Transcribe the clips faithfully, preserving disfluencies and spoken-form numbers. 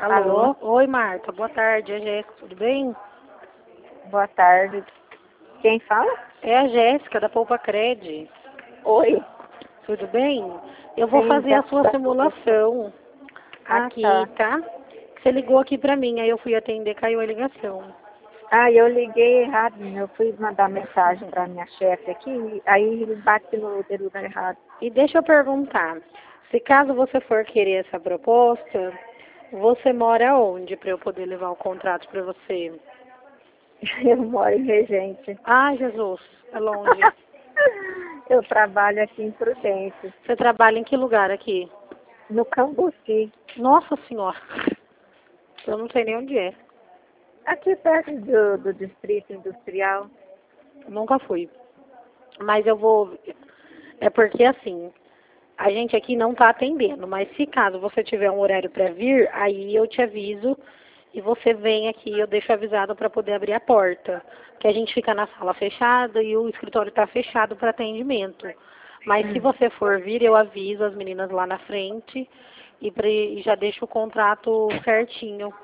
Alô? Alô? Oi, Marta. Boa tarde. É a Jéssica, tudo bem? Boa tarde. Quem fala? É a Jéssica, da Poupa Cred. Oi. Tudo bem? Eu vou Sim, fazer já a sua simulação Ah, aqui, tá. tá? Você ligou aqui pra mim, aí eu fui atender, caiu a ligação. Ah, eu liguei errado, eu fui mandar mensagem para minha chefe aqui, aí ele bate no dedo errado. E deixa eu perguntar, se caso você for querer essa proposta, você mora onde para eu poder levar o contrato para você? Eu moro em Regente. Ah, Jesus, é longe. Eu trabalho aqui em Prudente, Você trabalha em que lugar aqui? no Cambuci, Nossa Senhora, eu não sei nem onde é. aqui perto do, do Distrito Industrial. Nunca fui. Mas eu vou. É porque assim, a gente aqui não tá atendendo, mas se caso você tiver um horário para vir, aí eu te aviso e você vem aqui, eu deixo avisado para poder abrir a porta. Porque a gente fica na sala fechada e o escritório está fechado para atendimento. Mas se Hum. você for vir, eu aviso as meninas lá na frente e, pra, e já deixo o contrato certinho.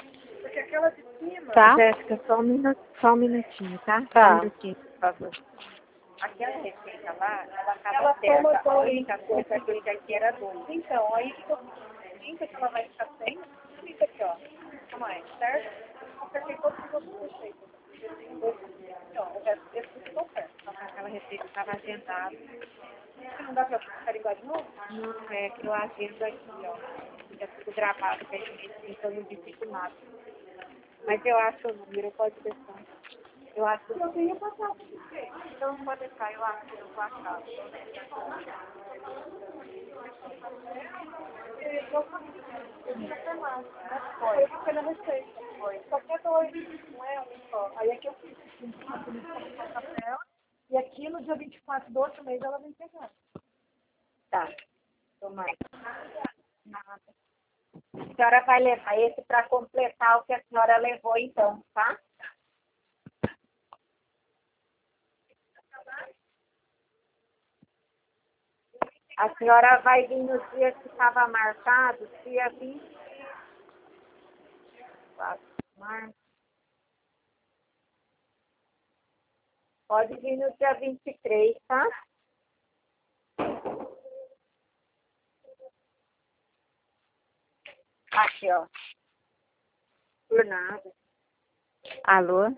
Tá? Jéssica, só um, minuto, só um minutinho, tá? Só um Tá. minutinho, por favor. Aquela receita lá, ela acaba certa. A única coisa é que esse aqui era dois. Então, aí ficou trinta que ela vai ficar sem, trinta aqui, ó. Calma aí, certo? Eu acertei todos os outros receitas. Então, o resto desse ficou certo. Só que aquela receita estava agendada. Não dá pra ficar igual de novo? Não, é que eu agendo aqui, ó. Fica tudo gravado, que a gente, então eu não digito nada. Mas eu acho o número, pode deixar. Eu acho que eu tenho passado. Então pode deixar, eu acho que eu vou achar. Foi, foi na receita. Foi. Só que é dois, não é um só. Aí aqui eu fiz vinte e quatro no papel. E aqui no dia vinte e quatro do outro mês ela vem pegar. Tá. Tomara. Nada. A senhora vai levar esse para completar o que a senhora levou então, tá? A senhora vai vir nos dias que estava marcado, dia vinte e quatro de março. Pode vir no dia vinte e três, tá? Aqui, ó. Por nada. Alô?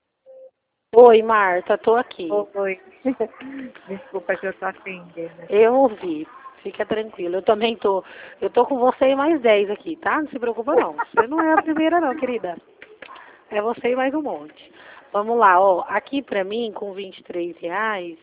Oi, Marta, tô aqui. Oi. Desculpa que eu tô atendendo. Eu ouvi. Fica tranquilo. Eu também tô. Eu tô com você e mais dez aqui, tá? Não se preocupa não. Você não é a primeira não, querida. É você e mais um monte. Vamos lá, ó. Aqui pra mim, com vinte e três reais,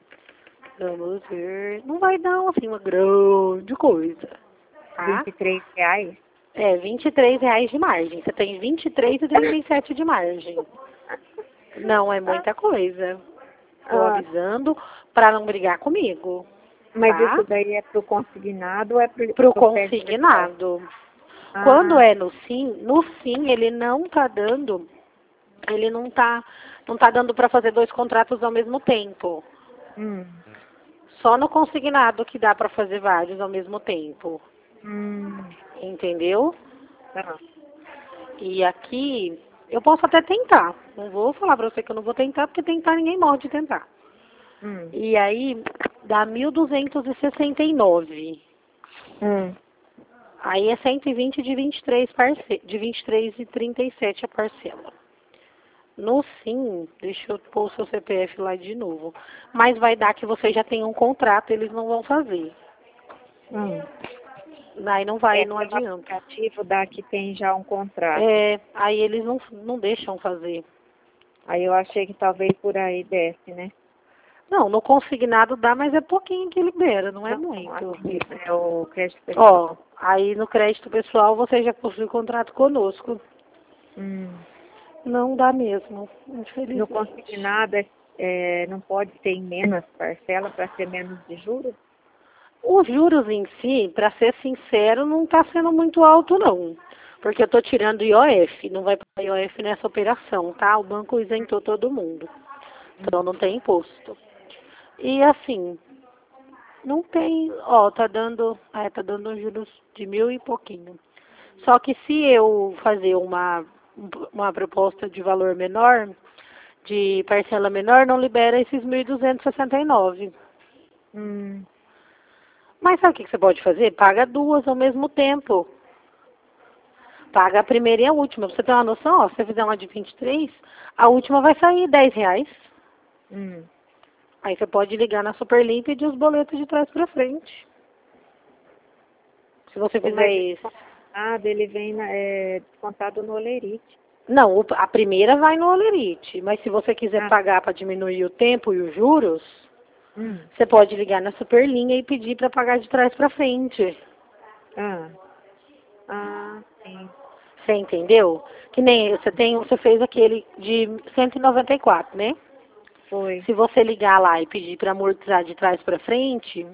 vamos ver. Não vai dar, assim, uma grande coisa, tá? vinte e três reais? É, vinte e três reais de margem. Você tem vinte e três e trinta e sete de margem. Não é muita coisa. Tô Ah, avisando pra não brigar comigo, mas tá? isso daí é pro consignado ou é pro, Pro pro crédito pessoal? consignado. Quando Ah, é no sim, no sim ele não tá dando, ele não tá, não tá dando para fazer dois contratos ao mesmo tempo. hum, Só no consignado que dá para fazer vários ao mesmo tempo. hum, Entendeu? tá. E aqui eu posso até tentar. Não vou falar para você que eu não vou tentar, porque tentar ninguém morre de tentar. Hum, E aí dá mil duzentos e sessenta e nove. hum. Aí é cento e vinte de vinte e três parce... de vinte e três e trinta e sete a parcela. No sim, deixa eu pôr o seu C P F lá de novo. Mas vai dar que você já tem um contrato, eles não vão fazer. Hum. Aí não vai, É não pelo adianta. aplicativo da que tem já um contrato. É, aí eles não, não deixam fazer. Aí eu achei que talvez por aí desce, né? Não, no consignado dá, mas é pouquinho que libera, não é Não, muito. aqui é o crédito Ó, pessoal. aí no crédito pessoal você já possui contrato conosco. Hum. Não dá mesmo, No infelizmente. consignado é, é, não pode ter menos parcela para ser menos de juros? Os juros em si, para ser sincero, não está sendo muito alto, não. Porque eu estou tirando I O F, não vai para I O F nessa operação, tá? O banco isentou todo mundo. Então não tem imposto. E assim, não tem, ó, tá dando, é, tá dando uns juros de mil e pouquinho. Só que se eu fazer uma, uma proposta de valor menor, de parcela menor, não libera esses mil duzentos e sessenta e nove. Hum. Mas sabe o que que você pode fazer? Paga duas ao mesmo tempo. Paga a primeira e a última. Pra você ter uma noção, ó, se você fizer uma de vinte e três, a última vai sair dez reais. Hum. Aí você pode ligar na Superlim e pedir os boletos de trás pra frente. Se você fizer Mas isso. ah, dele vem na, é, descontado no Olerite. Não, o- a primeira vai no Olerite. Mas se você quiser Ah. pagar para diminuir o tempo e os juros, Hum. você pode ligar na Superlinha e pedir para pagar de trás para frente. Ah. Ah, sim. Você entendeu? Que nem você tem, você fez aquele de cento e noventa e quatro, né? Foi. Se você ligar lá e pedir para amortizar de trás para frente,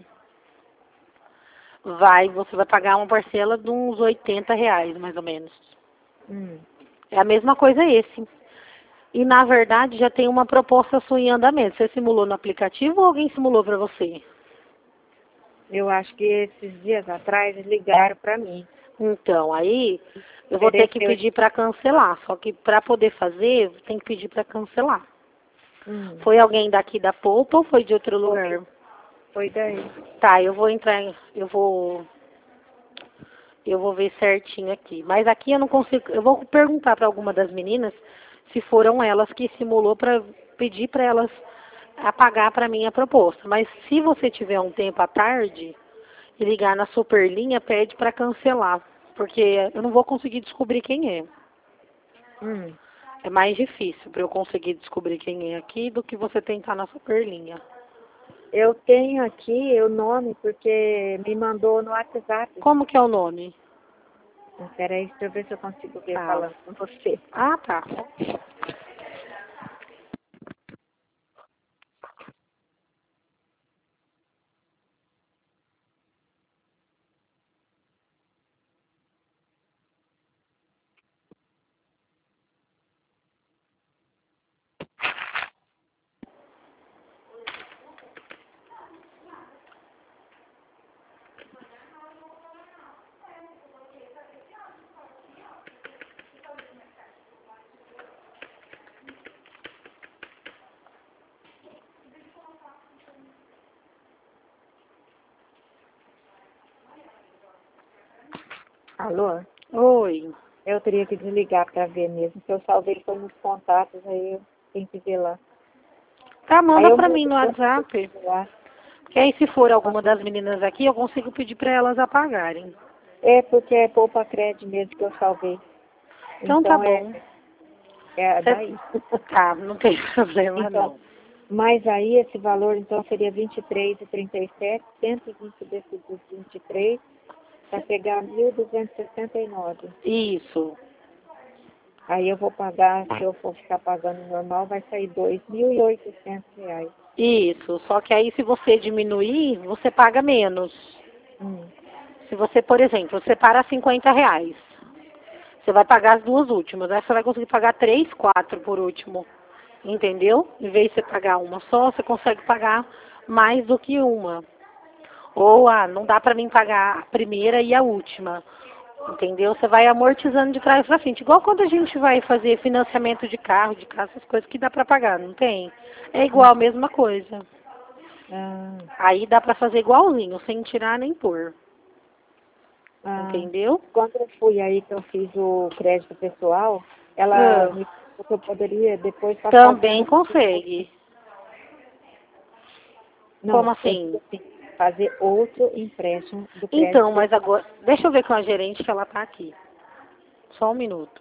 vai, você vai pagar uma parcela de uns oitenta reais, mais ou menos. Hum. É a mesma coisa esse. E, na verdade, já tem uma proposta sua em andamento. Você simulou no aplicativo ou alguém simulou para você? Eu acho que esses dias atrás ligaram para mim. Então, aí eu vou ter que Ofereceu. pedir para cancelar. Só que para poder fazer, tem que pedir para cancelar. Hum. Foi alguém daqui da Polpa ou foi de outro Foi. lugar? Foi daí. Tá, eu vou entrar, em- eu vou, eu vou ver certinho aqui. Mas aqui eu não consigo, eu vou perguntar para alguma das meninas se foram elas que simulou para pedir para elas apagar para mim a proposta. Mas se você tiver um tempo à tarde e ligar na Superlinha, pede para cancelar, porque eu não vou conseguir descobrir quem é. Hum. É mais difícil para eu conseguir descobrir quem é aqui do que você tentar na Superlinha. Eu tenho aqui o nome porque me mandou no WhatsApp. Como que é o nome? Espera aí, deixa eu ver se eu consigo ver Tá. falando com você. Ah, tá. Alô? Oi. Eu teria que desligar para ver mesmo. Se eu salvei foi nos contatos, aí eu tenho que ver lá. Tá, Aí manda eu pra mim mudo no WhatsApp. lá. Que aí se for alguma das meninas aqui, eu consigo pedir pra elas apagarem. É porque é poupa crédito mesmo que eu salvei. Então tá Então é, bom. é Cê... daí. Tá, não tem problema Então, não. mas aí esse valor então seria vinte e três e trinta e sete, cento e vinte desses dos vinte e três, para pegar mil duzentos e sessenta e nove. Isso. Aí eu vou pagar, se eu for ficar pagando normal, vai sair dois mil e oitocentos reais. Isso. Só que aí se você diminuir, você paga menos. Hum. Se você, por exemplo, separa cinquenta reais. Você vai pagar as duas últimas. Aí você vai conseguir pagar três, quatro por último. Entendeu? Em vez de você pagar uma só, você consegue pagar mais do que uma. Ou, ah, não dá pra mim pagar a primeira e a última. Entendeu? Você vai amortizando de trás pra frente. Igual quando a gente vai fazer financiamento de carro, de casa, essas coisas que dá pra pagar, não tem? É igual a mesma coisa. Ah, Aí dá pra fazer igualzinho, sem tirar nem pôr. ah. Entendeu? Quando eu fui aí que eu fiz o crédito pessoal, ela Ah, me falou que eu poderia depois estar também fazendo. consegue. Não, Como eu assim? digo assim, fazer outro empréstimo do crédito Então, mas pessoal. agora, deixa eu ver com a gerente que ela tá aqui. Só um minuto.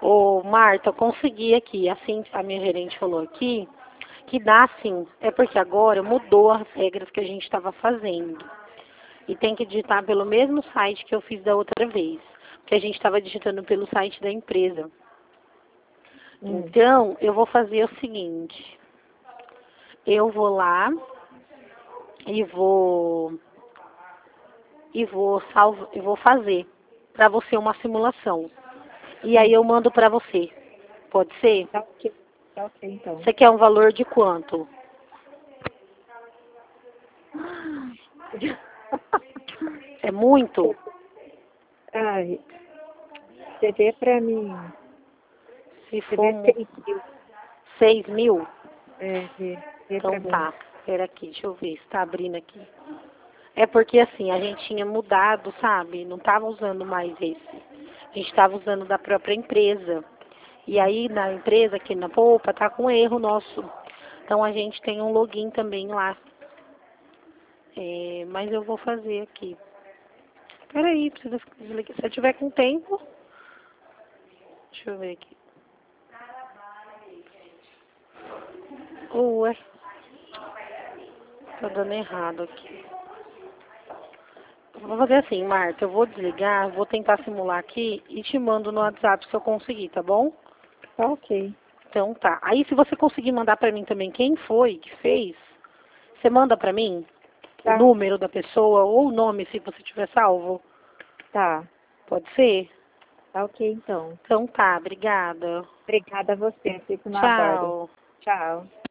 Ô, Marta, eu consegui aqui, assim, a minha gerente falou aqui, que dá sim. É porque agora mudou as regras que a gente estava fazendo. E tem que digitar pelo mesmo site que eu fiz da outra vez. Porque a gente estava digitando pelo site da empresa. Hum. Então, eu vou fazer o seguinte. Eu vou lá e vou e vou salvo, e vou fazer para você uma simulação. E aí eu mando para você. Pode ser? Tá ok. Tá ok, então. Você quer um valor de quanto? É muito? Ai, você vê pra mim. Se Você for vê mu- seis mil. seis mil? É, vê, vê pra Então mim. tá. Espera aqui, deixa eu ver se tá abrindo aqui. É porque assim, a gente tinha mudado, sabe? Não tava usando mais esse. A gente tava usando da própria empresa. E aí na empresa, aqui na Poupa, tá com erro nosso. Então a gente tem um login também lá. É, mas eu vou fazer aqui. Peraí, precisa desligar. Se eu tiver com tempo. Deixa eu ver aqui. Ué. Tá dando errado aqui. Vou fazer assim, Marta. Eu vou desligar, vou tentar simular aqui e te mando no WhatsApp se eu conseguir, tá bom? Tá ok. Então tá. Aí se você conseguir mandar pra mim também quem foi que fez, você manda pra mim o Tá. número da pessoa ou o nome se você tiver salvo. Tá. Pode ser? Tá ok, então. Então tá, obrigada. Obrigada a você. Fico no aguardo. Tchau. Tchau.